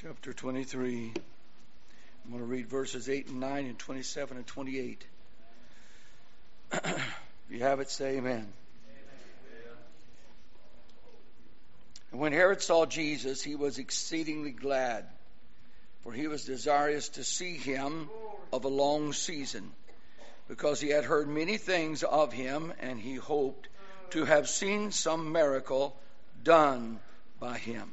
chapter 23. I'm going to read verses 8 and 9 and 27 and 28. If you have it, say amen. And when Herod saw Jesus, he was exceedingly glad, for he was desirous to see him of a long season, because he had heard many things of him, and he hoped to have seen some miracle done by him.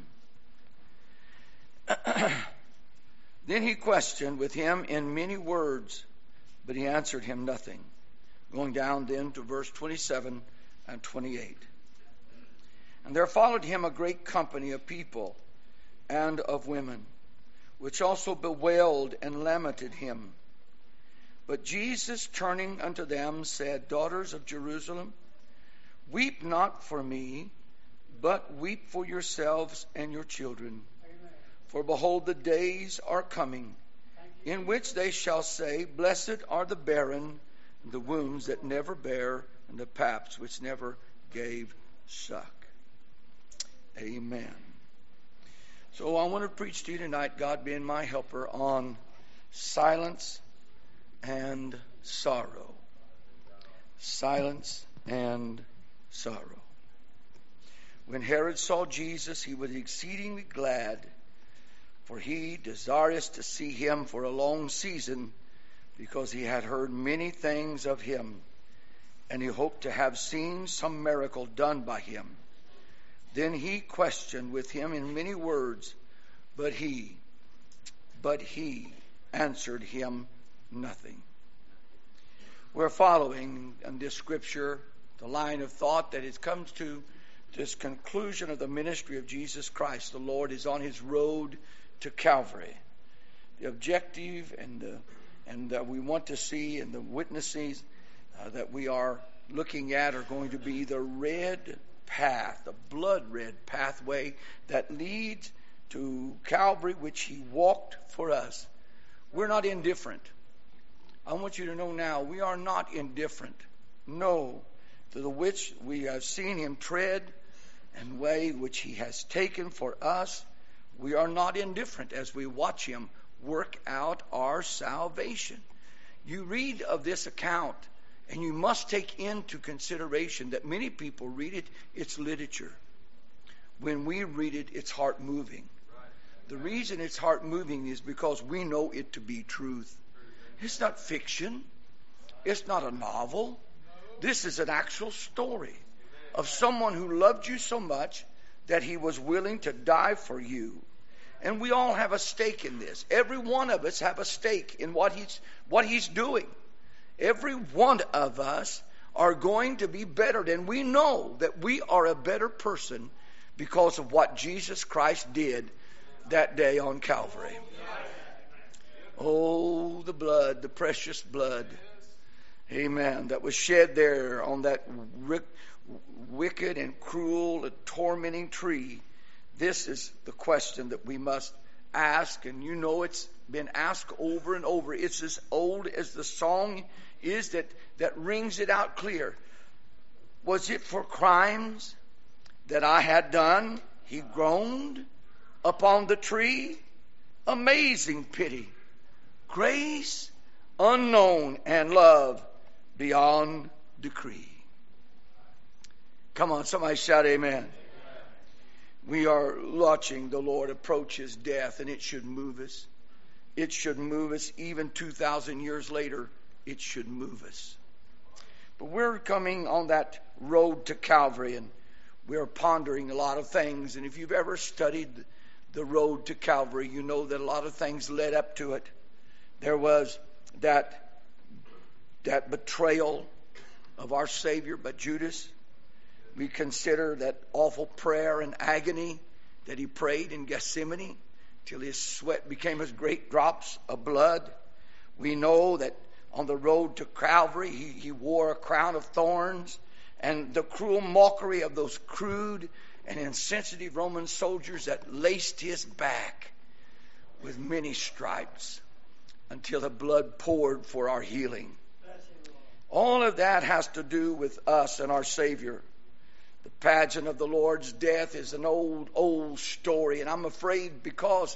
Then he questioned with him in many words, but he answered him nothing. Going down then to verse 27 and 28. And there followed him a great company of people and of women, which also bewailed and lamented him. But Jesus, turning unto them, said, Daughters of Jerusalem, weep not for me, but weep for yourselves and your children. For behold, the days are coming, in which they shall say, Blessed are the barren, and the wombs that never bare, and the paps which never gave suck. Amen. So I want to preach to you tonight, God being my helper, on silence and sorrow. Silence and sorrow. When Herod saw Jesus, he was exceedingly glad, for he desirous to see him for a long season, because he had heard many things of him, and he hoped to have seen some miracle done by him. Then he questioned with him in many words, but he answered him nothing. We're following in this scripture the line of thought that it comes to this conclusion of the ministry of Jesus Christ. The Lord is on his road to Calvary. The objective and that we want to see and the witnesses that we are looking at are going to be the red path, the blood red pathway that leads to Calvary, which he walked for us. We're not indifferent. I want you to know now, we are not indifferent. No, to the which we have seen him tread and way which he has taken for us. We are not indifferent as we watch him work out our salvation. You read of this account, and you must take into consideration that many people read it, it's literature. When we read it, it's heart-moving. The reason it's heart-moving is because we know it to be truth. It's not fiction. It's not a novel. This is an actual story of someone who loved you so much that he was willing to die for you. And we all have a stake in this. Every one of us have a stake in what he's doing. Every one of us are going to be bettered. And we know that we are a better person because of what Jesus Christ did that day on Calvary. Oh, the blood, the precious blood. Amen. That was shed there on that wicked and cruel and tormenting tree. This is the question that we must ask, and you know it's been asked over and over. It's as old as the song is that rings it out clear. Was it for crimes that I had done? He groaned upon the tree. Amazing pity, grace unknown, and love beyond decree. Come on, somebody shout amen. We are watching the Lord approach his death, and it should move us. It should move us. Even 2,000 years later, it should move us. But we're coming on that road to Calvary, and we're pondering a lot of things. And if you've ever studied the road to Calvary, you know that a lot of things led up to it. There was that betrayal of our Savior by Judas. We consider that awful prayer and agony that he prayed in Gethsemane till his sweat became as great drops of blood. We know that on the road to Calvary, he wore a crown of thorns, and the cruel mockery of those crude and insensitive Roman soldiers that laced his back with many stripes until the blood poured for our healing. All of that has to do with us and our Savior. The pageant of the Lord's death is an old story, and I'm afraid because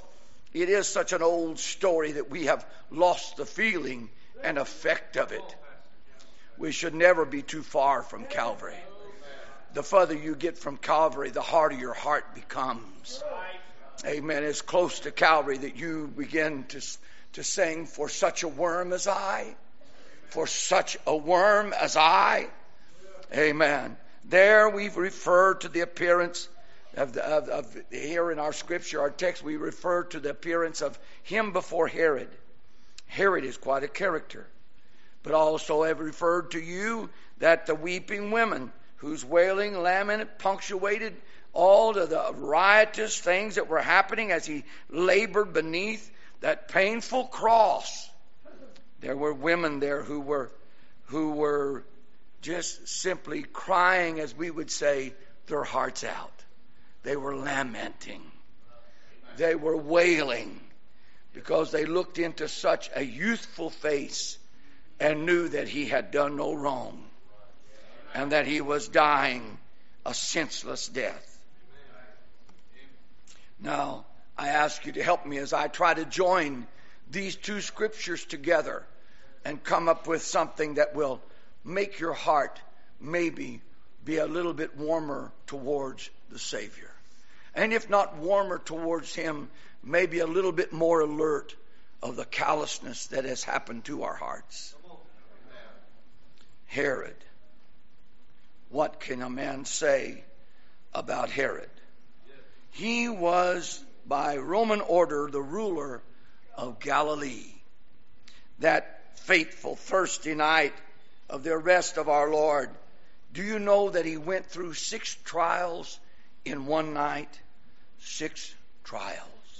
It is such an old story that we have lost the feeling and effect of it. We should never be too far from Calvary. The further you get from Calvary, the harder your heart becomes. Amen. It's close to Calvary that you begin to sing, for such a worm as I. For such a worm as I. Amen. There we've referred to the appearance of here in our scripture, our text, we refer to the appearance of him before Herod. Herod is quite a character. But also have referred to you that the weeping women whose wailing, lament punctuated all of the riotous things that were happening as he labored beneath that painful cross. There were women there who were just simply crying, as we would say, their hearts out. They were lamenting. They were wailing because they looked into such a youthful face and knew that he had done no wrong and that he was dying a senseless death. Now, I ask you to help me as I try to join these two scriptures together and come up with something that will make your heart maybe be a little bit warmer towards the Savior. And if not warmer towards him, maybe a little bit more alert of the callousness that has happened to our hearts. Herod. What can a man say about Herod? He was, by Roman order, the ruler of Galilee. That fateful, thirsty night of the arrest of our Lord, do you know that he went through 6 trials in one night? 6 trials.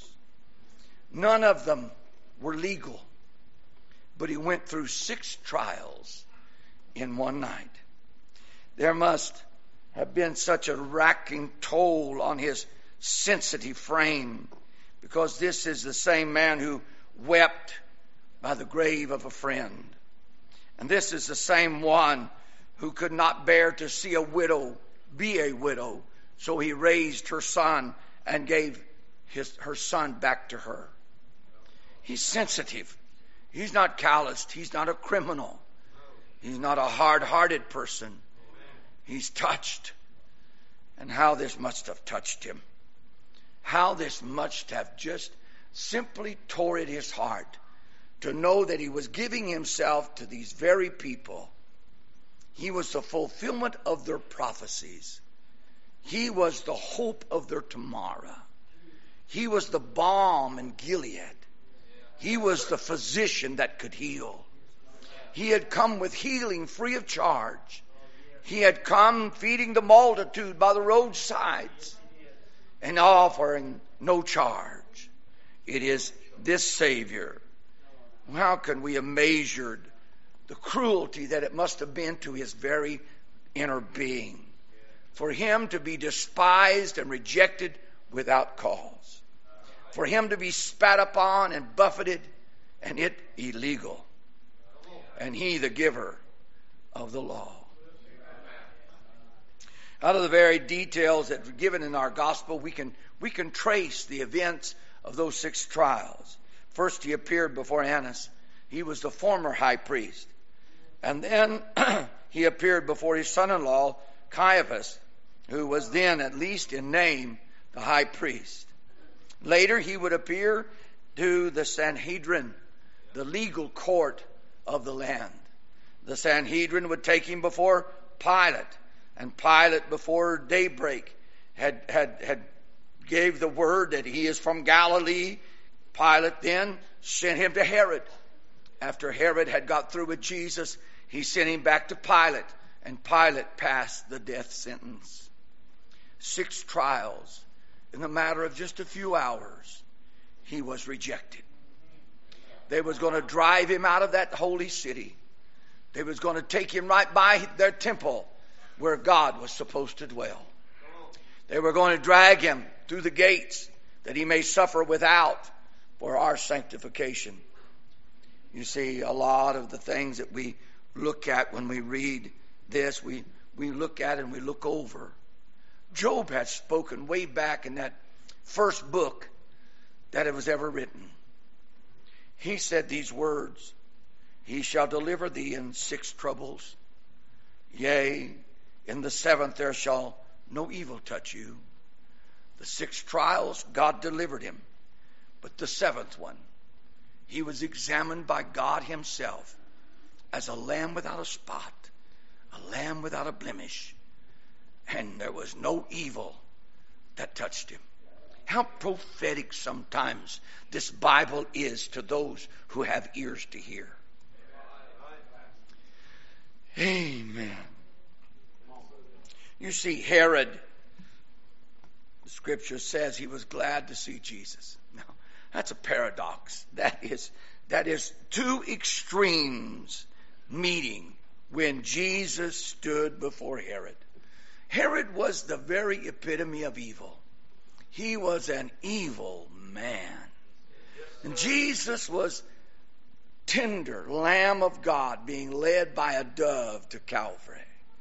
None of them were legal, but he went through 6 trials in one night. There must have been such a racking toll on his sensitive frame, because this is the same man who wept by the grave of a friend. And this is the same one who could not bear to see a widow be a widow, so he raised her son and gave her son back to her. He's sensitive. He's not calloused. He's not a criminal. He's not a hard-hearted person. He's touched. And how this must have touched him. How this must have just simply tore at his heart to know that he was giving himself to these very people. He was the fulfillment of their prophecies. He was the hope of their tomorrow. He was the balm in Gilead. He was the physician that could heal. He had come with healing free of charge. He had come feeding the multitude by the roadsides and offering no charge. It is this Savior. How can we have measured the cruelty that it must have been to his very inner being? For him to be despised and rejected without cause. For him to be spat upon and buffeted, and it illegal. And he the giver of the law. Out of the very details that are given in our gospel, we can trace the events of those 6 trials. First, he appeared before Annas. He was the former high priest. And then he appeared before his son-in-law, Caiaphas, who was then, at least in name, the high priest. Later, he would appear to the Sanhedrin, the legal court of the land. The Sanhedrin would take him before Pilate, and Pilate, before daybreak, had gave the word that he is from Galilee. Pilate then sent him to Herod. After Herod had got through with Jesus, he sent him back to Pilate, and Pilate passed the death sentence. 6 trials. In the matter of just a few hours, he was rejected. They was going to drive him out of that holy city. They was going to take him right by their temple where God was supposed to dwell. They were going to drag him through the gates that he may suffer without for our sanctification. You see, a lot of the things that we look at when we read this, we look at and we look over. Job had spoken way back in that first book that it was ever written. He said these words, He shall deliver thee in 6 troubles. Yea, in the 7th there shall no evil touch you. The 6 trials, God delivered him. But the 7th one, he was examined by God himself as a lamb without a spot, a lamb without a blemish. And there was no evil that touched him. How prophetic sometimes this Bible is to those who have ears to hear. Amen. You see, Herod, the scripture says he was glad to see Jesus. Now, that's a paradox. That is 2 extremes meeting when Jesus stood before Herod. Herod was the very epitome of evil. He was an evil man. And Jesus was tender Lamb of God being led by a dove to Calvary.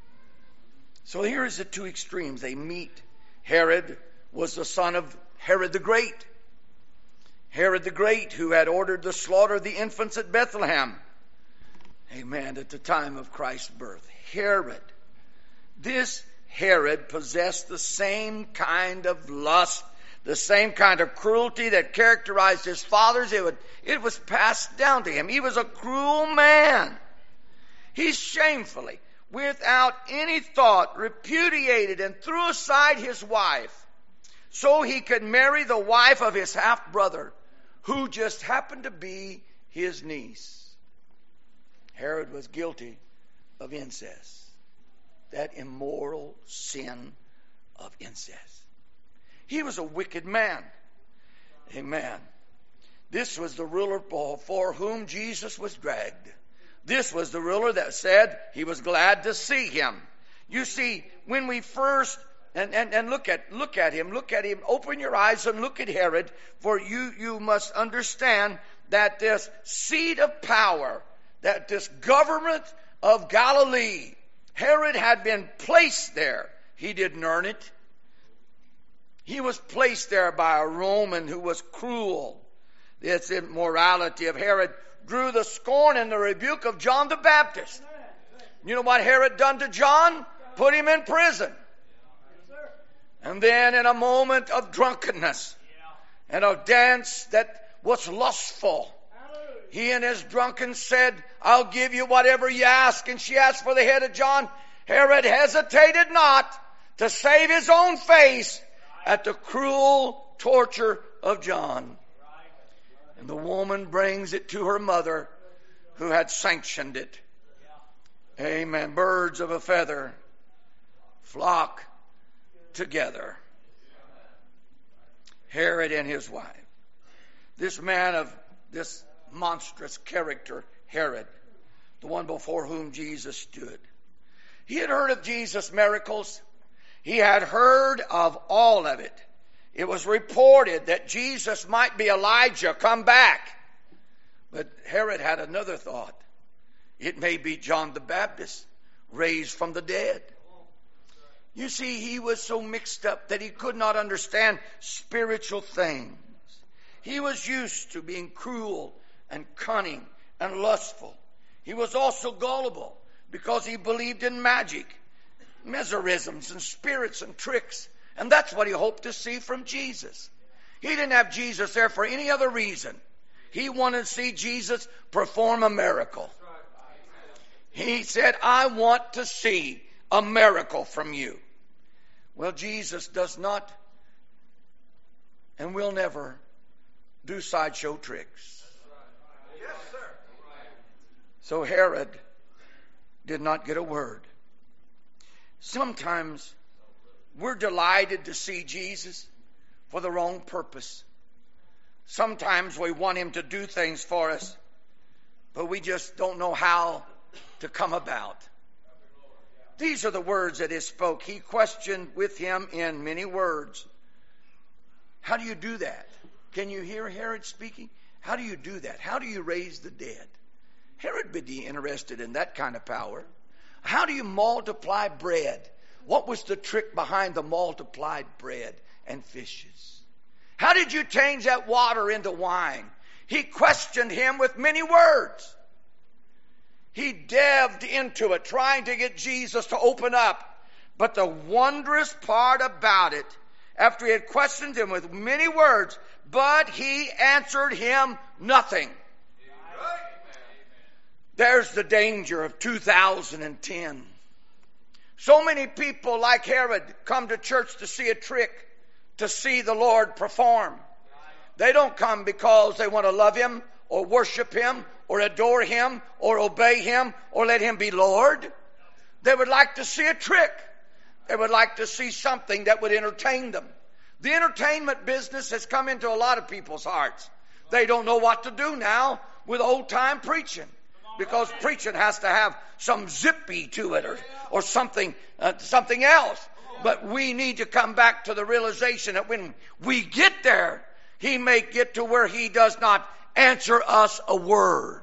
So here is the 2 extremes. They meet. Herod was the son of Herod the Great. Herod the Great, who had ordered the slaughter of the infants at Bethlehem. Amen. At the time of Christ's birth. Herod. This Herod possessed the same kind of lust, the same kind of cruelty that characterized his fathers. It was passed down to him. He was a cruel man. He shamefully, without any thought, repudiated and threw aside his wife so he could marry the wife of his half-brother, who just happened to be his niece. Herod was guilty of incest. That immoral sin of incest. He was a wicked man. Amen. This was the ruler for whom Jesus was dragged. This was the ruler that said he was glad to see him. You see, when we first and look at him, open your eyes and look at Herod, for you must understand that this seat of power, that this government of Galilee, Herod had been placed there. He didn't earn it. He was placed there by a Roman who was cruel. This immorality of Herod drew the scorn and the rebuke of John the Baptist. You know what Herod done to John? Put him in prison. And then in a moment of drunkenness and a dance that was lustful, he in his drunken said, I'll give you whatever you ask. And she asked for the head of John. Herod hesitated not to save his own face at the cruel torture of John. And the woman brings it to her mother who had sanctioned it. Amen. Birds of a feather flock together. Herod and his wife. This man of this monstrous character, Herod, the one before whom Jesus stood. He had heard of Jesus' miracles. He had heard of all of it. It was reported that Jesus might be Elijah, come back. But Herod had another thought. It may be John the Baptist, raised from the dead. You see, he was so mixed up that he could not understand spiritual things. He was used to being cruel and cunning and lustful. He was also gullible because he believed in magic, mesmerisms and spirits and tricks. And that's what he hoped to see from Jesus. He didn't have Jesus there for any other reason. He wanted to see Jesus perform a miracle. He said, I want to see a miracle from you. Well, Jesus does not and will never do sideshow tricks. Yes, sir. So Herod did not get a word. Sometimes we're delighted to see Jesus for the wrong purpose. Sometimes we want him to do things for us, but we just don't know how to come about. These are the words that he spoke. He questioned with him in many words. How do you do that? Can you hear Herod speaking? How do you do that? How do you raise the dead? Herod would be interested in that kind of power. How do you multiply bread? What was the trick behind the multiplied bread and fishes? How did you change that water into wine? He questioned him with many words. He delved into it, trying to get Jesus to open up. But the wondrous part about it, after he had questioned him with many words, but he answered him nothing. There's the danger of 2010. So many people like Herod come to church to see a trick, to see the Lord perform. They don't come because they want to love him or worship him or adore him or obey him or let him be Lord. They would like to see a trick. They would like to see something that would entertain them. The entertainment business has come into a lot of people's hearts. They don't know what to do now with old-time preaching, because preaching has to have some zippy to it or something else. But we need to come back to the realization that when we get there, he may get to where he does not answer us a word.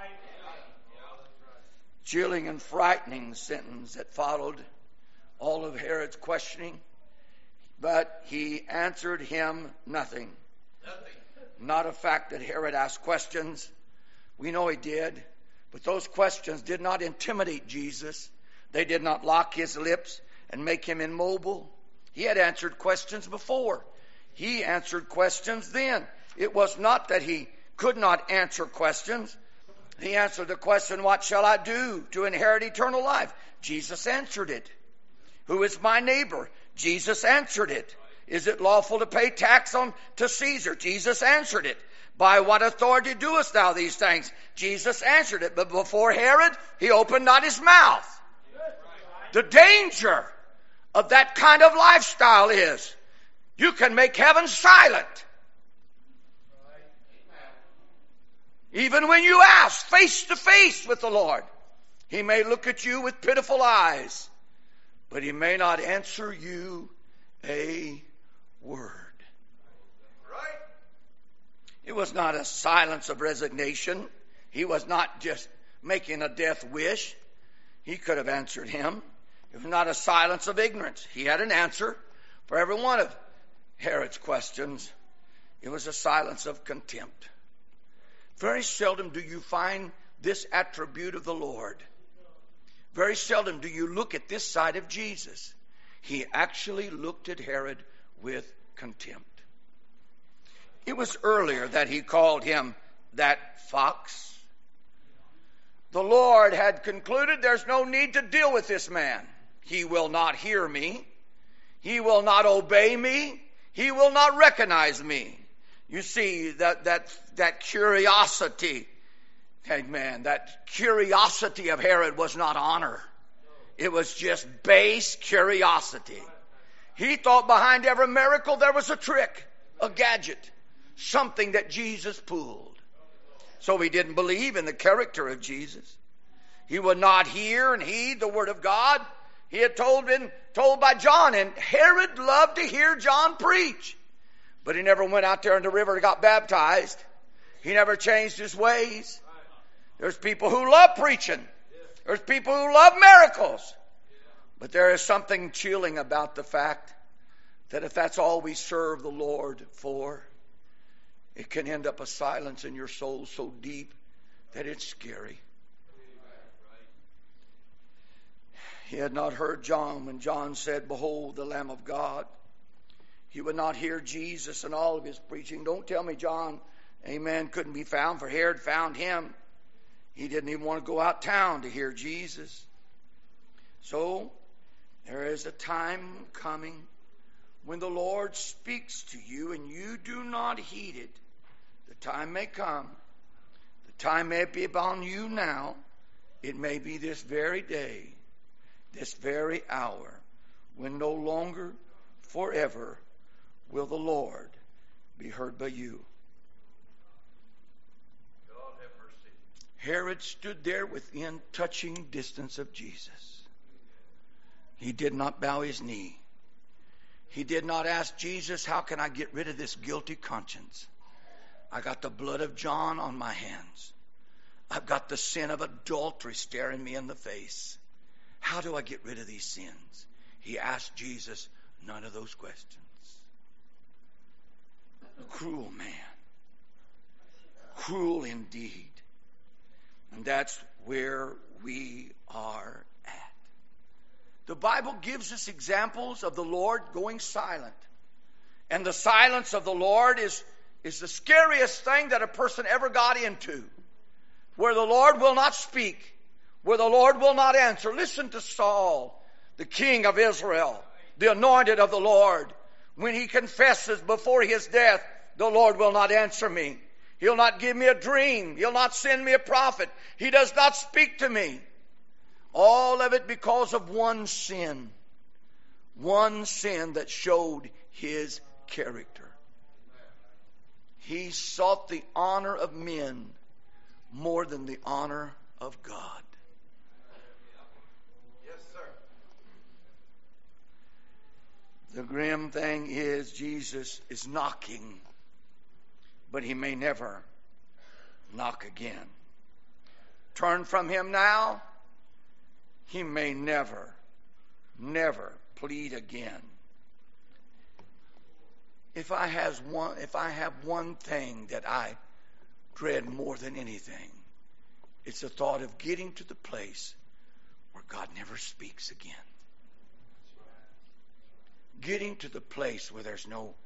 Chilling and frightening sentence that followed all of Herod's questioning. But he answered him nothing. Not a fact that Herod asked questions. We know he did. But those questions did not intimidate Jesus. They did not lock his lips and make him immobile. He had answered questions before. He answered questions then. It was not that he could not answer questions. He answered the question, what shall I do to inherit eternal life? Jesus answered it. Who is my neighbor? Jesus answered it. Is it lawful to pay tax to Caesar? Jesus answered it. By what authority doest thou these things? Jesus answered it. But before Herod, he opened not his mouth. The danger of that kind of lifestyle is you can make heaven silent. Even when you ask face to face with the Lord, he may look at you with pitiful eyes, but he may not answer you a word. Right? It was not a silence of resignation. He was not just making a death wish. He could have answered him. It was not a silence of ignorance. He had an answer for every one of Herod's questions. It was a silence of contempt. Very seldom do you find this attribute of the Lord. Very seldom do you look at this side of Jesus. He actually looked at Herod with contempt. It was earlier that he called him that fox. The Lord had concluded there's no need to deal with this man. He will not hear me. He will not obey me. He will not recognize me. You see, that curiosity, amen, that curiosity of Herod was not honor. It was just base curiosity. He thought behind every miracle there was a trick, a gadget, something that Jesus pulled. So he didn't believe in the character of Jesus. He would not hear and heed the word of God. He had been told by John, and Herod loved to hear John preach. But he never went out there in the river and got baptized. He never changed his ways. There's people who love preaching. There's people who love miracles. But there is something chilling about the fact that if that's all we serve the Lord for, it can end up a silence in your soul so deep that it's scary. He had not heard John when John said, "Behold the Lamb of God." He would not hear Jesus in all of his preaching. Don't tell me John, amen, couldn't be found, for Herod found him. He didn't even want to go out town to hear Jesus. So there is a time coming when the Lord speaks to you and you do not heed it. The time may come. The time may be upon you now. It may be this very day, this very hour, when no longer, forever, will the Lord be heard by you. God have mercy. Herod stood there within touching distance of Jesus. He did not bow his knee. He did not ask Jesus, how can I get rid of this guilty conscience? I got the blood of John on my hands. I've got the sin of adultery staring me in the face. How do I get rid of these sins? He asked Jesus none of those questions. cruel man. Cruel indeed. And that's where we are at. The Bible gives us examples of the Lord going silent. And the silence of the Lord is the scariest thing that a person ever got into. Where the Lord will not speak. Where the Lord will not answer. Listen to Saul, the king of Israel, the anointed of the Lord. When he confesses before his death, the Lord will not answer me. He'll not give me a dream. He'll not send me a prophet. He does not speak to me. All of it because of one sin. One sin that showed his character. He sought the honor of men more than the honor of God. Yes, sir. The grim thing is Jesus is knocking, but he may never knock again. Turn from him now, he may never plead again. If I have one thing that I dread more than anything, it's the thought of getting to the place where God never speaks again. Getting to the place where there's no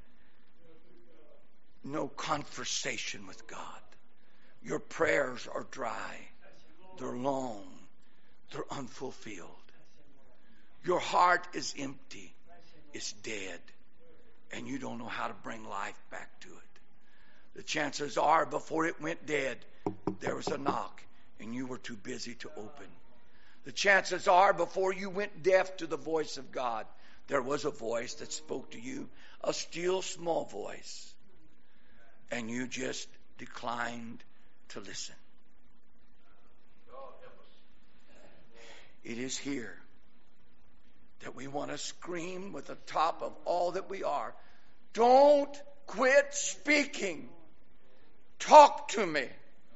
conversation with God. Your prayers are dry. They're long. They're unfulfilled. Your heart is empty. It's dead. And you don't know how to bring life back to it. The chances are before it went dead, there was a knock and you were too busy to open. The chances are before you went deaf to the voice of God, there was a voice that spoke to you, a still small voice, and you just declined to listen. It is here that we want to scream with the top of all that we are. Don't quit speaking. Talk to me.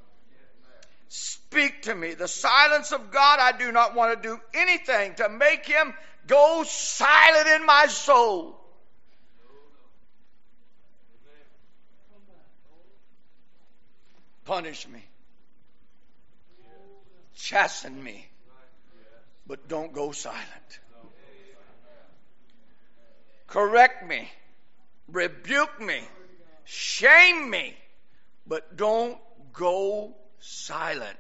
Speak to me. The silence of God, I do not want to do anything to make him go silent in my soul. Punish me. Chasten me. But don't go silent. Correct me. Rebuke me. Shame me. But don't go silent.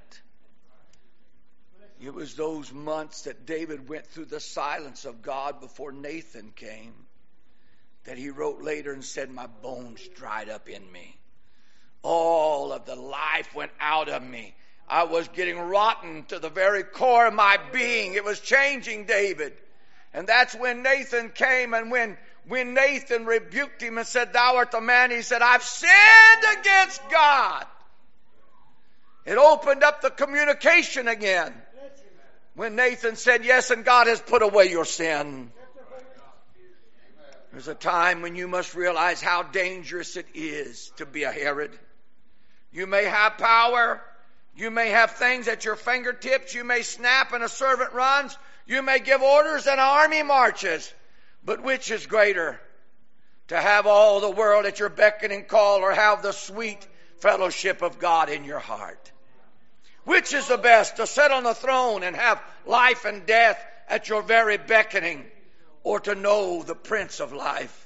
It was those months that David went through the silence of God before Nathan came that he wrote later and said, my bones dried up in me. All of the life went out of me. I was getting rotten to the very core of my being. It was changing David. And that's when Nathan came, and when Nathan rebuked him and said, thou art the man, he said, I've sinned against God. It opened up the communication again. When Nathan said, yes, and God has put away your sin. There's a time when you must realize how dangerous it is to be a Herod. You may have power. You may have things at your fingertips. You may snap and a servant runs. You may give orders and an army marches. But which is greater? To have all the world at your beck and call, or have the sweet fellowship of God in your heart? Which is the best? To sit on the throne and have life and death at your very beckoning, or to know the Prince of Life?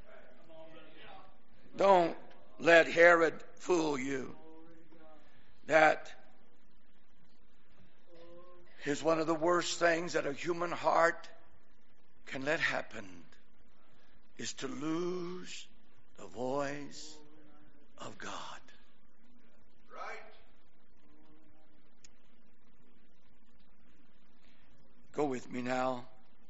Don't let Herod fool you. That is one of the worst things that a human heart can let happen, is to lose the voice of God. Right. Go with me now.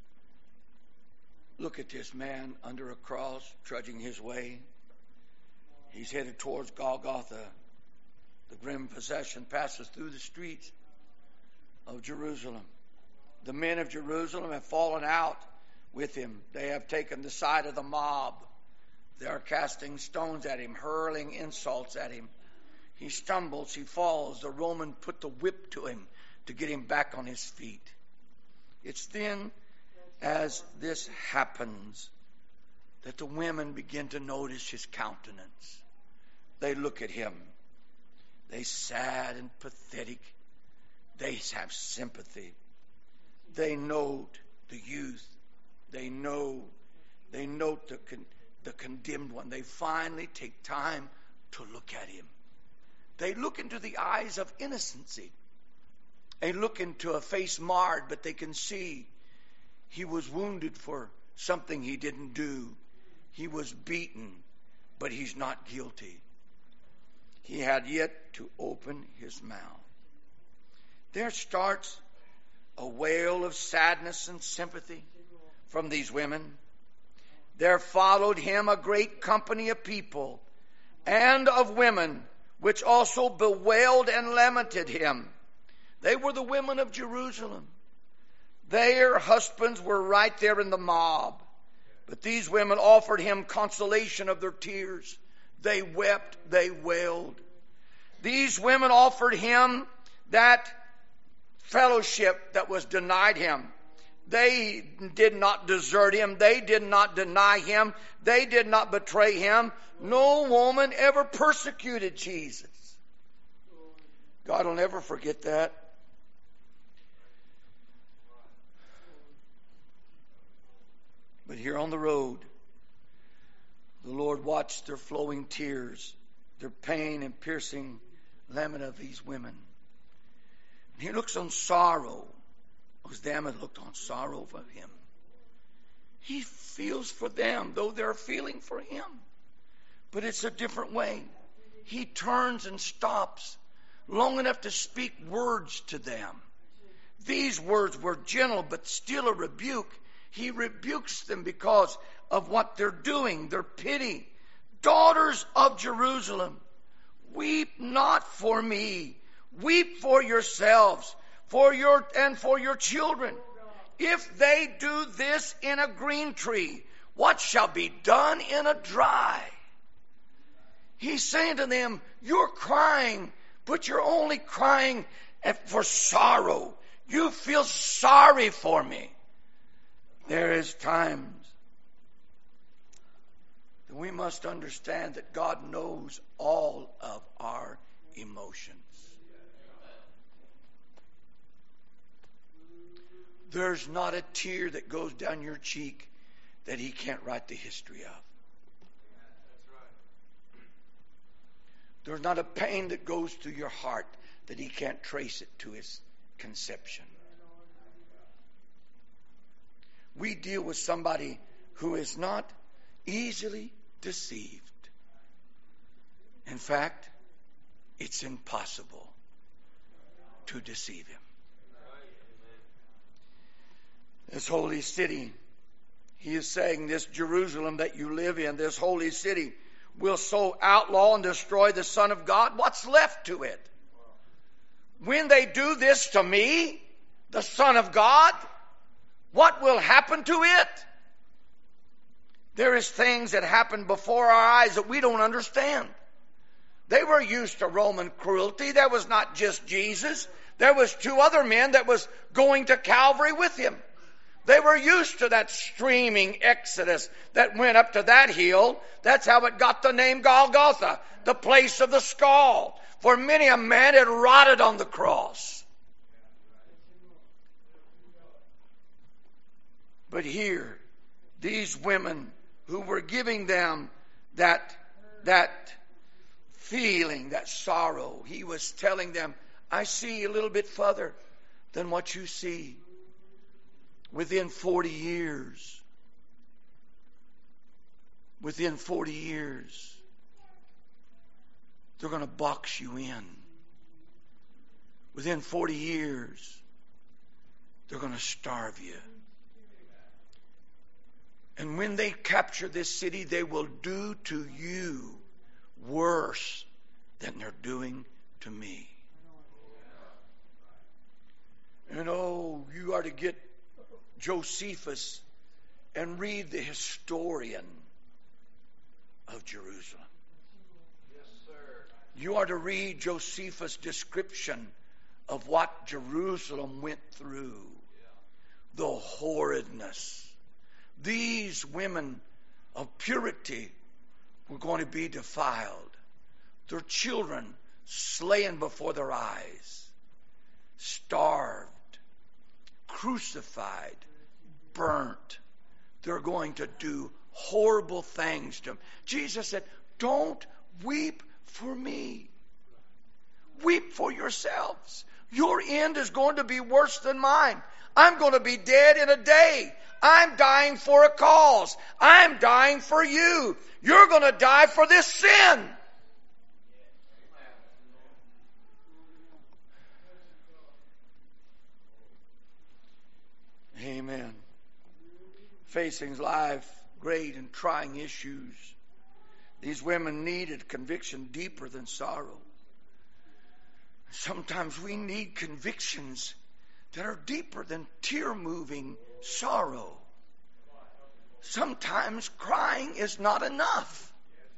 Look at this man under a cross, trudging his way. He's headed towards Golgotha. The grim procession passes through the streets of Jerusalem. The men of Jerusalem have fallen out with him. They have taken the side of the mob. They are casting stones at him, hurling insults at him. He stumbles, he falls. The Roman put the whip to him to get him back on his feet. It's then as this happens that the women begin to notice his countenance. they look at him. They sad and pathetic. They have sympathy. They note the youth. They note the condemned one. They finally take time to look at him. They look into the eyes of innocency. They look into a face marred, but they can see he was wounded for something he didn't do. He was beaten, but he's not guilty. He had yet to open his mouth. There starts a wail of sadness and sympathy from these women. There followed him a great company of people and of women, which also bewailed and lamented him. They were the women of Jerusalem. Their husbands were right there in the mob. But these women offered him consolation of their tears. They wept, they wailed. These women offered him that fellowship that was denied him. They did not desert him. They did not deny him. They did not betray him. No woman ever persecuted Jesus. God will never forget that. But here on the road, the Lord watched their flowing tears, their pain and piercing lament of these women. And he looks on sorrow, as them had looked on sorrow for him. He feels for them, though they're feeling for him. But it's a different way. He turns and stops long enough to speak words to them. These words were gentle, but still a rebuke. He rebukes them because of what they're doing, their pity. Daughters of Jerusalem, weep not for me. Weep for yourselves, for your children. If they do this in a green tree, what shall be done in a dry? He's saying to them, you're crying, but you're only crying for sorrow. You feel sorry for me. There is times that we must understand that God knows all of our emotions. There's not a tear that goes down your cheek that he can't write the history of. There's not a pain that goes through your heart that he can't trace it to his conception. We deal with somebody who is not easily deceived. In fact, it's impossible to deceive him. This holy city, he is saying, this Jerusalem that you live in, this holy city, will so outlaw and destroy the Son of God. What's left to it? When they do this to me, the Son of God, what will happen to it? There is things that happen before our eyes that we don't understand. They were used to Roman cruelty. There was not just Jesus. There was two other men that was going to Calvary with him. They were used to that streaming exodus that went up to that hill. That's how it got the name Golgotha, the place of the skull. For many a man had rotted on the cross. But here, these women who were giving them that feeling, that sorrow, he was telling them, I see a little bit further than what you see. Within 40 years, they're going to box you in. Within 40 years, they're going to starve you. And when they capture this city, they will do to you worse than they're doing to me. And oh, you are to get Josephus and read the historian of Jerusalem. Yes, sir. You are to read Josephus' description of what Jerusalem went through. The horridness. These women of purity were going to be defiled. their children slain before their eyes, starved, crucified, burnt. They're going to do horrible things to them. Jesus said, don't weep for me. Weep for yourselves. Your end is going to be worse than mine. I'm going to be dead in a day. I'm dying for a cause. I'm dying for you. You're going to die for this sin. Amen. Facing life, great and trying issues, these women needed conviction deeper than sorrow. Sometimes we need convictions that are deeper than tear-moving sorrow. Sometimes crying is not enough.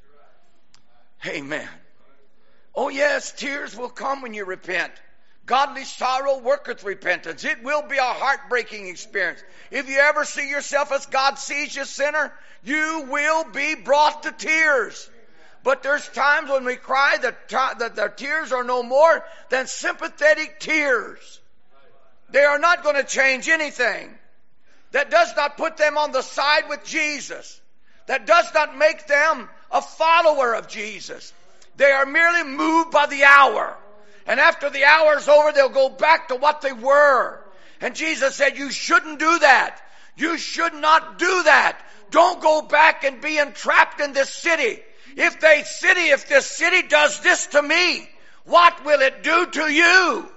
Amen. Oh yes, tears will come when you repent. Godly sorrow worketh repentance. It will be a heartbreaking experience. If you ever see yourself as God sees you, sinner, you will be brought to tears. But there's times when we cry that their tears are no more than sympathetic tears. They are not going to change anything. That does not put them on the side with Jesus. That does not make them a follower of Jesus. They are merely moved by the hour. And after the hour's over, they'll go back to what they were. And Jesus said, you shouldn't do that. You should not do that. Don't go back and be entrapped in this city. If this city does this to me, what will it do to you?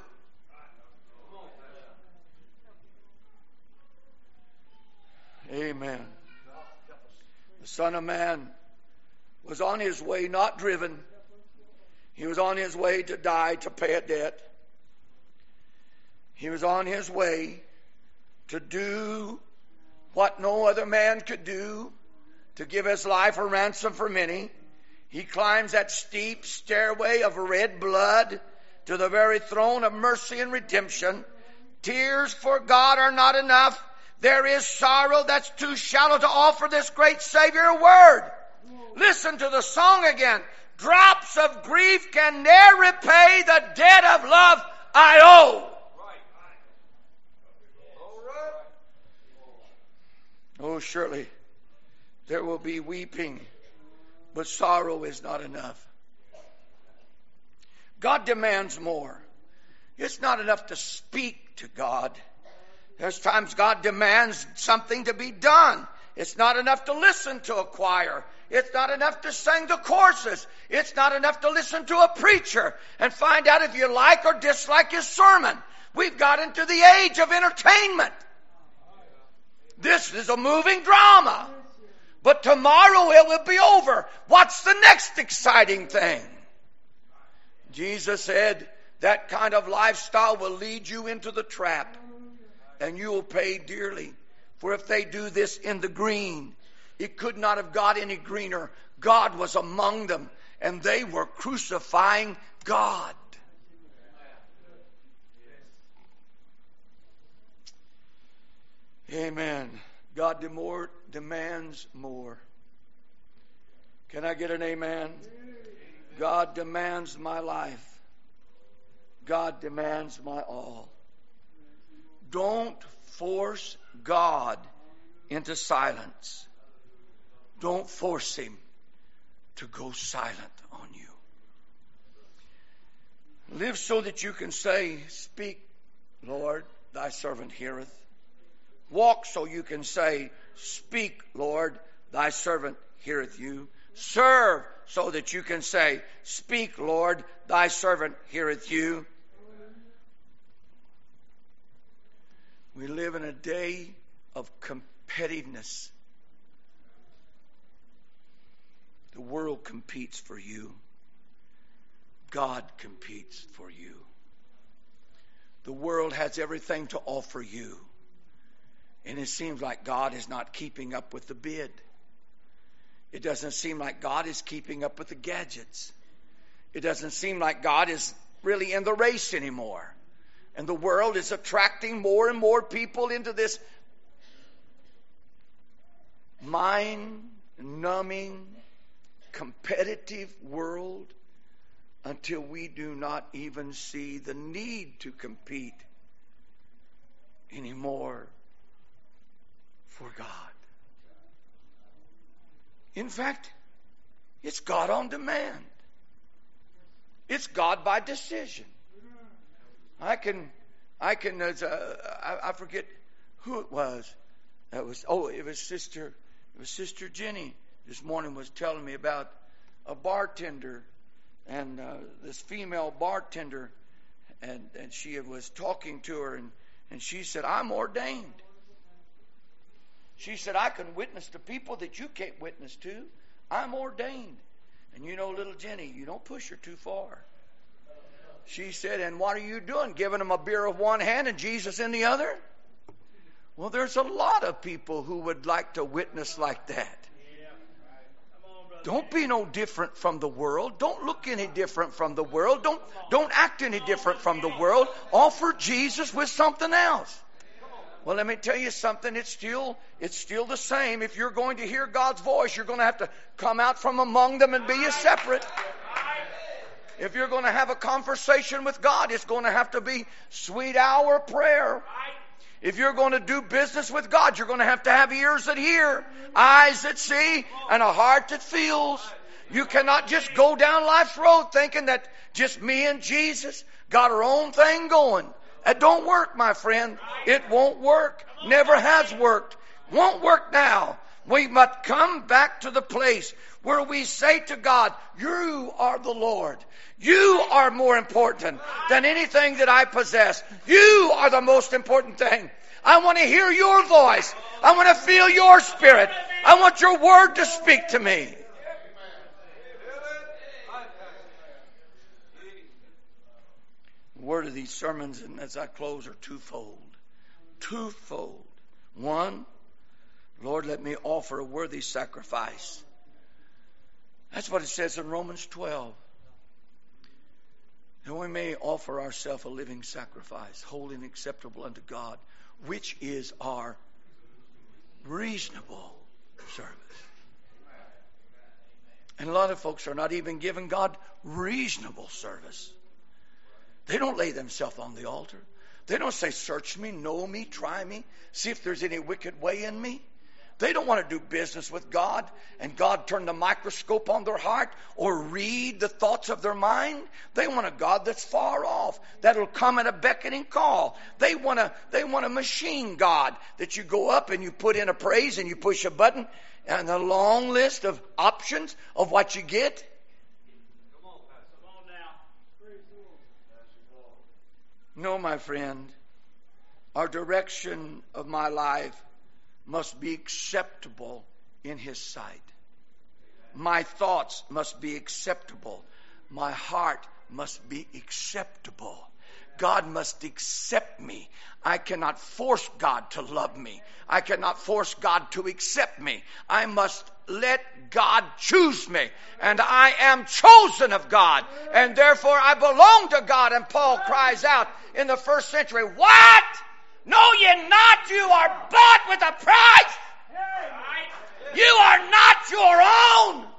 Amen. The Son of Man was on his way, not driven. He was on his way to die, to pay a debt. He was on his way to do what no other man could do, to give his life a ransom for many. He climbs that steep stairway of red blood to the very throne of mercy and redemption. Tears for God are not enough. There is sorrow that's too shallow to offer this great Savior a word. Listen to the song again. Drops of grief can ne'er repay the debt of love I owe. Oh, surely there will be weeping, but sorrow is not enough. God demands more. It's not enough to speak to God. There's times God demands something to be done. It's not enough to listen to a choir. It's not enough to sing the courses. It's not enough to listen to a preacher and find out if you like or dislike his sermon. We've got into the age of entertainment. This is a moving drama. But tomorrow it will be over. What's the next exciting thing? Jesus said that kind of lifestyle will lead you into the trap. And you will pay dearly. For if they do this in the green, it could not have got any greener. God was among them, and they were crucifying God. Amen. God demands more. Can I get an amen? God demands my life. God demands my all. Don't force God into silence. Don't force him to go silent on you. Live so that you can say, speak, Lord, thy servant heareth. Walk so you can say, speak, Lord, thy servant heareth you. Serve so that you can say, speak, Lord, thy servant heareth you. We live in a day of competitiveness. The world competes for you. God competes for you. The world has everything to offer you. And it seems like God is not keeping up with the bid. It doesn't seem like God is keeping up with the gadgets. It doesn't seem like God is really in the race anymore. And the world is attracting more and more people into this mind-numbing, competitive world until we do not even see the need to compete anymore for God. In fact, it's God on demand. It's God by decision. I forget who it was. It was Sister Jenny this morning was telling me about a bartender, and this female bartender, and she was talking to her, and she said, "I'm ordained." She said, "I can witness to people that you can't witness to. I'm ordained." And you know, little Jenny, you don't push her too far. She said, "And what are you doing? Giving them a beer with one hand and Jesus in the other?" Well, there's a lot of people who would like to witness like that. Don't be no different from the world. Don't look any different from the world. Don't act any different from the world. Offer Jesus with something else. Well, let me tell you something. It's still the same. If you're going to hear God's voice, you're going to have to come out from among them and be a separate. If you're going to have a conversation with God, it's going to have to be sweet hour prayer. If you're going to do business with God, you're going to have ears that hear, eyes that see, and a heart that feels. You cannot just go down life's road thinking that just me and Jesus got our own thing going. That don't work, my friend. It won't work. Never has worked. Won't work now. We must come back to the place where we say to God, "You are the Lord. You are more important than anything that I possess. You are the most important thing. I want to hear your voice. I want to feel your spirit. I want your word to speak to me." The word of these sermons, and as I close, are twofold. Twofold. One, Lord, let me offer a worthy sacrifice. That's what it says in Romans 12. And we may offer ourselves a living sacrifice, holy and acceptable unto God, which is our reasonable service. And a lot of folks are not even giving God reasonable service. They don't lay themselves on the altar. They don't say, "Search me, know me, try me, see if there's any wicked way in me." They don't want to do business with God and God turn the microscope on their heart or read the thoughts of their mind. They want a God that's far off, that'll come at a beckoning call. They want a machine God that you go up and you put in a praise and you push a button and a long list of options of what you get. Come on now. No, my friend, our direction of my life must be acceptable in His sight. My thoughts must be acceptable. My heart must be acceptable. God must accept me. I cannot force God to love me. I cannot force God to accept me. I must let God choose me. And I am chosen of God. And therefore I belong to God. And Paul cries out in the first century, "What? Know ye not you are bought with a price? You are not your own."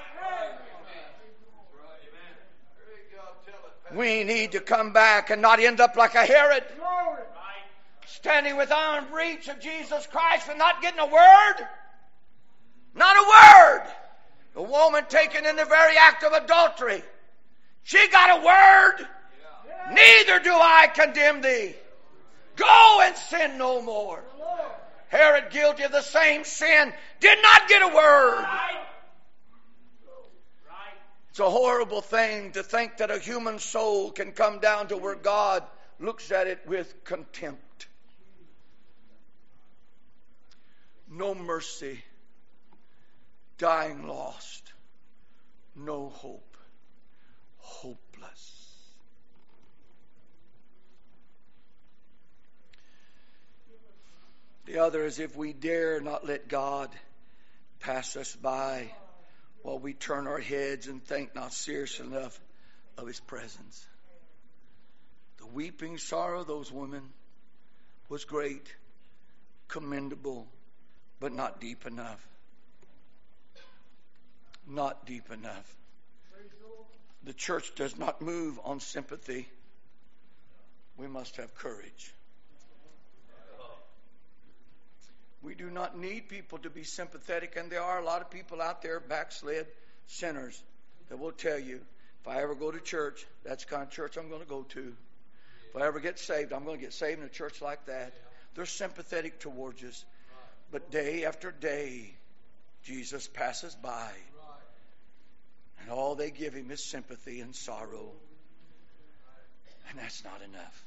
We need to come back and not end up like a Herod, standing with arm's reach of Jesus Christ and not getting a word. Not a word. The woman taken in the very act of adultery, she got a word. "Neither do I condemn thee. Go and sin no more." Herod, guilty of the same sin, did not get a word. It's a horrible thing to think that a human soul can come down to where God looks at it with contempt. No mercy, dying lost, no hope, hopeless. The other is if we dare not let God pass us by while we turn our heads and think not seriously enough of His presence. The weeping sorrow of those women was great, commendable, but not deep enough. Not deep enough. The church does not move on sympathy. We must have courage. We do not need people to be sympathetic, and there are a lot of people out there, backslid sinners, that will tell you, if I ever go to church, that's the kind of church I'm going to go to. If I ever get saved, I'm going to get saved in a church like that. They're sympathetic towards us. But day after day, Jesus passes by. And all they give him is sympathy and sorrow. And that's not enough.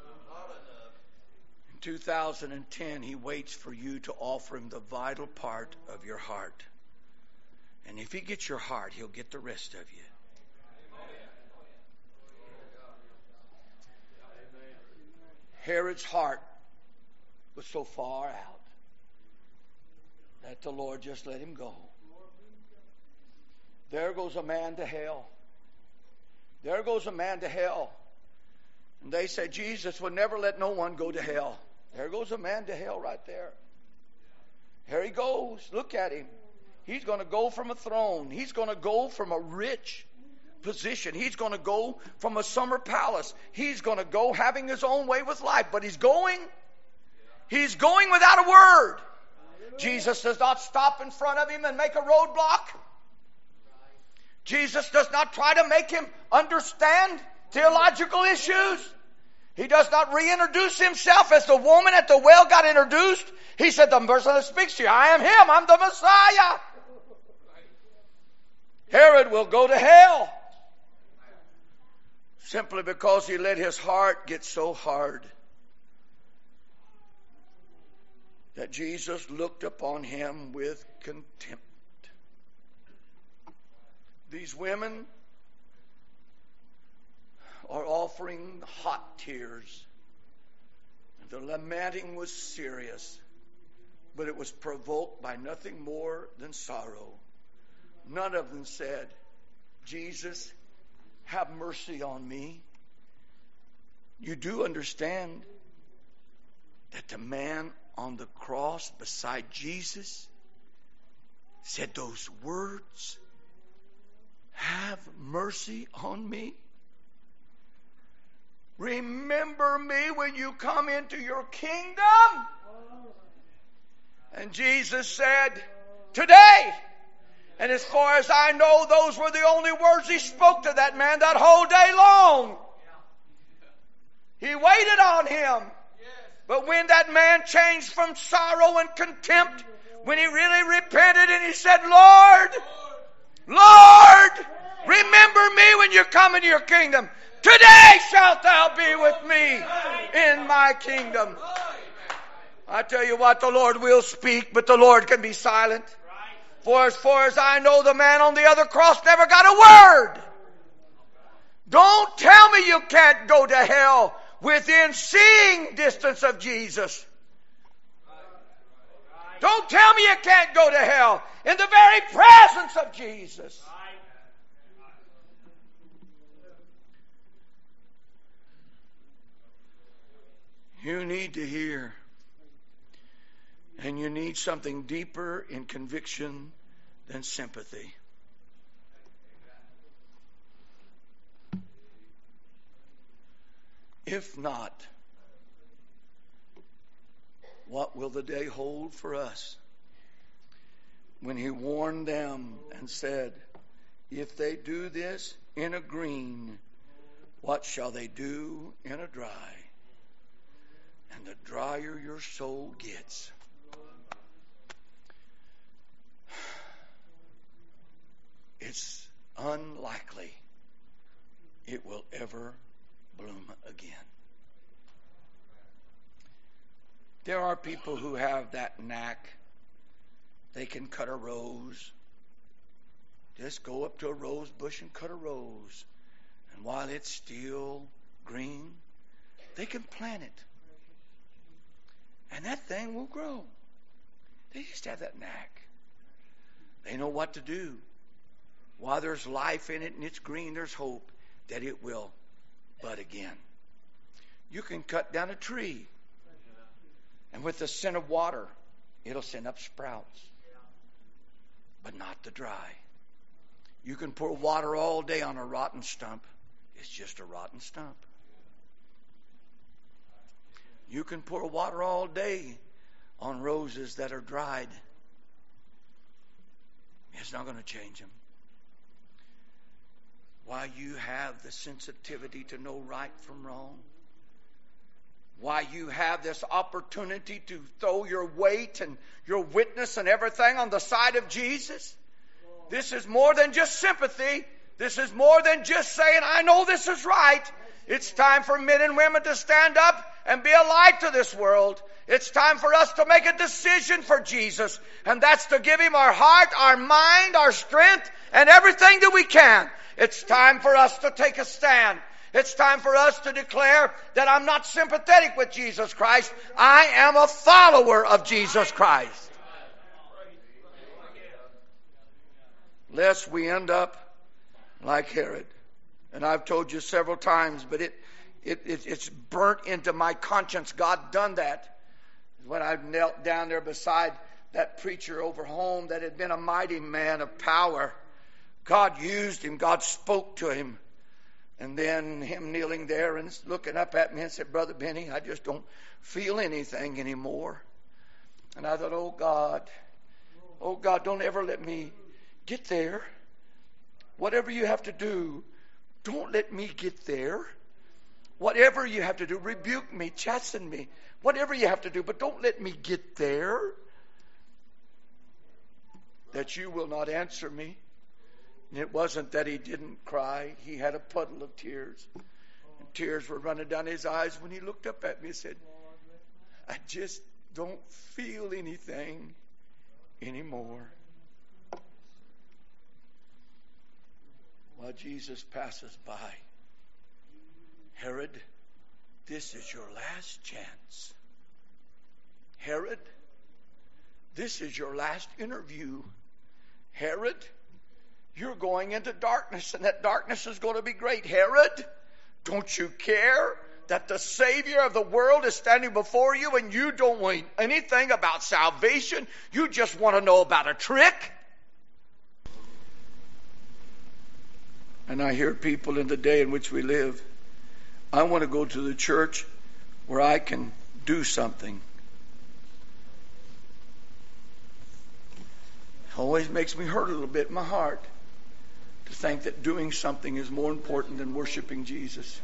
In 2010, he waits for you to offer him the vital part of your heart. And if he gets your heart, he'll get the rest of you. Herod's heart was so far out that the Lord just let him go. There goes a man to hell. There goes a man to hell. And they said Jesus would never let no one go to hell. There goes a man to hell right there. Here he goes. Look at him. He's going to go from a throne. He's going to go from a rich position. He's going to go from a summer palace. He's going to go having his own way with life. But he's going without a word. Jesus does not stop in front of him and make a roadblock. Jesus does not try to make him understand theological issues. He does not reintroduce himself as the woman at the well got introduced. He said, the person that speaks to you, I am him. I'm the Messiah. Herod will go to hell simply because he let his heart get so hard that Jesus looked upon him with contempt. These women are offering hot tears. The lamenting was serious, but it was provoked by nothing more than sorrow. None of them said, Jesus, have mercy on me. You do understand that the man on the cross beside Jesus said those words, have mercy on me. Remember me when you come into your kingdom. And Jesus said, today. And as far as I know, those were the only words he spoke to that man that whole day long. He waited on him. But when that man changed from sorrow and contempt, when he really repented and he said, Lord, remember me when you come into your kingdom. Today shalt thou be with me in my kingdom. I tell you what, the Lord will speak, but the Lord can be silent. For as far as I know, the man on the other cross never got a word. Don't tell me you can't go to hell within seeing distance of Jesus. Don't tell me you can't go to hell in the very presence of Jesus. You need to hear. And you need something deeper in conviction than sympathy. If not, what will the day hold for us? When he warned them and said, if they do this in a green, what shall they do in a dry? And the drier your soul gets, it's unlikely it will ever bloom again. There are people who have that knack. They can cut a rose. Just go up to a rose bush and cut a rose. And while it's still green, they can plant it. And that thing will grow. They just have that knack. They know what to do. While there's life in it and it's green, there's hope that it will bud again. You can cut down a tree, and with the scent of water, it'll send up sprouts, but not the dry. You can pour water all day on a rotten stump. It's just a rotten stump. You can pour water all day on roses that are dried. It's not going to change them. Why you have the sensitivity to know right from wrong. Why you have this opportunity to throw your weight and your witness and everything on the side of Jesus. This is more than just sympathy. This is more than just saying, I know this is right. It's time for men and women to stand up and be a light to this world. It's time for us to make a decision for Jesus. And that's to give Him our heart, our mind, our strength, and everything that we can. It's time for us to take a stand. It's time for us to declare that I'm not sympathetic with Jesus Christ. I am a follower of Jesus Christ. Lest we end up like Herod. And I've told you several times, but it's burnt into my conscience. God done that. When I knelt down there beside that preacher over home that had been a mighty man of power, God used him. God spoke to him. And then him kneeling there and looking up at me and said, Brother Benny, I just don't feel anything anymore. And I thought, oh God, don't ever let me get there. Whatever you have to do, don't let me get there. Whatever you have to do, rebuke me, chasten me, whatever you have to do, but don't let me get there. That you will not answer me. And it wasn't that he didn't cry. He had a puddle of tears. And tears were running down his eyes when he looked up at me and said, I just don't feel anything anymore. While Jesus passes by, Herod, this is your last chance. Herod, this is your last interview. Herod, you're going into darkness, and that darkness is going to be great. Herod, don't you care that the Savior of the world is standing before you and you don't want anything about salvation? You just want to know about a trick? And I hear people in the day in which we live, I want to go to the church where I can do something. It always makes me hurt a little bit in my heart to think that doing something is more important than worshiping Jesus.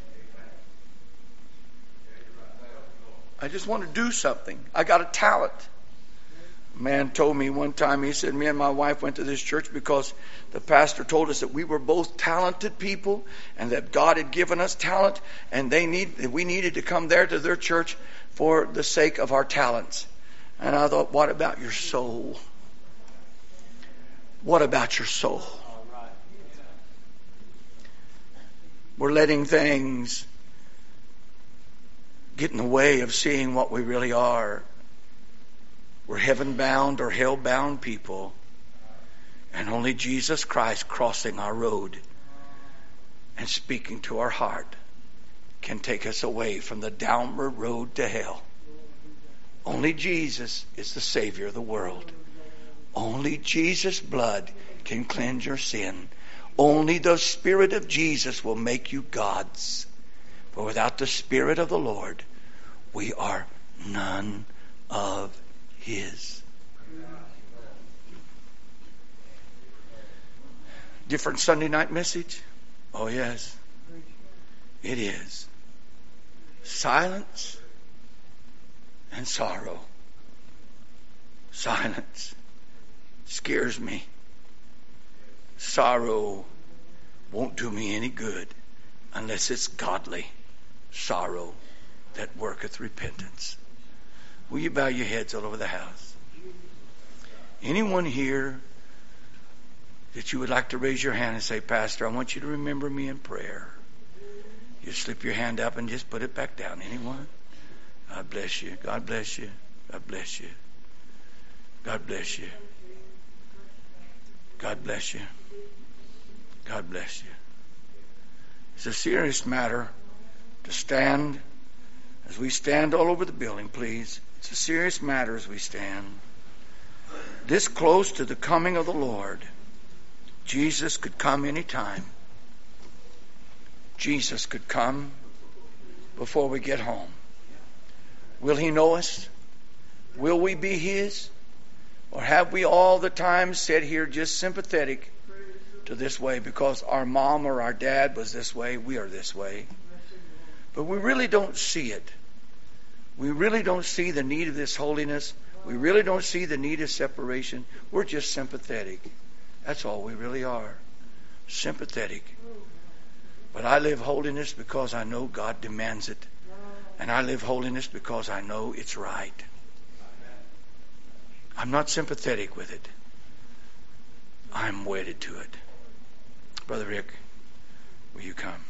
I just want to do something. I got a talent. A man told me one time, he said, me and my wife went to this church because the pastor told us that we were both talented people and that God had given us talent, and we needed to come there to their church for the sake of our talents. And I thought, what about your soul? What about your soul? We're letting things get in the way of seeing what we really are. We're heaven-bound or hell-bound people. And only Jesus Christ crossing our road and speaking to our heart can take us away from the downward road to hell. Only Jesus is the Savior of the world. Only Jesus' blood can cleanse your sin. Only the Spirit of Jesus will make you God's. For without the Spirit of the Lord, we are none of His. Different Sunday night message? Oh yes, it is. Silence and sorrow. Silence scares me. Sorrow won't do me any good unless it's godly sorrow that worketh repentance. Will you bow your heads all over the house? Anyone here that you would like to raise your hand and say, Pastor, I want you to remember me in prayer? You slip your hand up and just put it back down. Anyone? God bless you. God bless you. God bless you. God bless you. God bless you. God bless you. It's a serious matter to stand as we stand all over the building, please. It's a serious matter as we stand this close to the coming of the Lord. Jesus could come anytime. Jesus could come before we get home. Will He know us? Will we be His? Or have we all the time sat here just sympathetic to this way because our mom or our dad was this way, we are this way. But we really don't see it. We really don't see the need of this holiness. We really don't see the need of separation. We're just sympathetic. That's all we really are. Sympathetic. But I live holiness because I know God demands it. And I live holiness because I know it's right. I'm not sympathetic with it. I'm wedded to it. Brother Rick, will you come?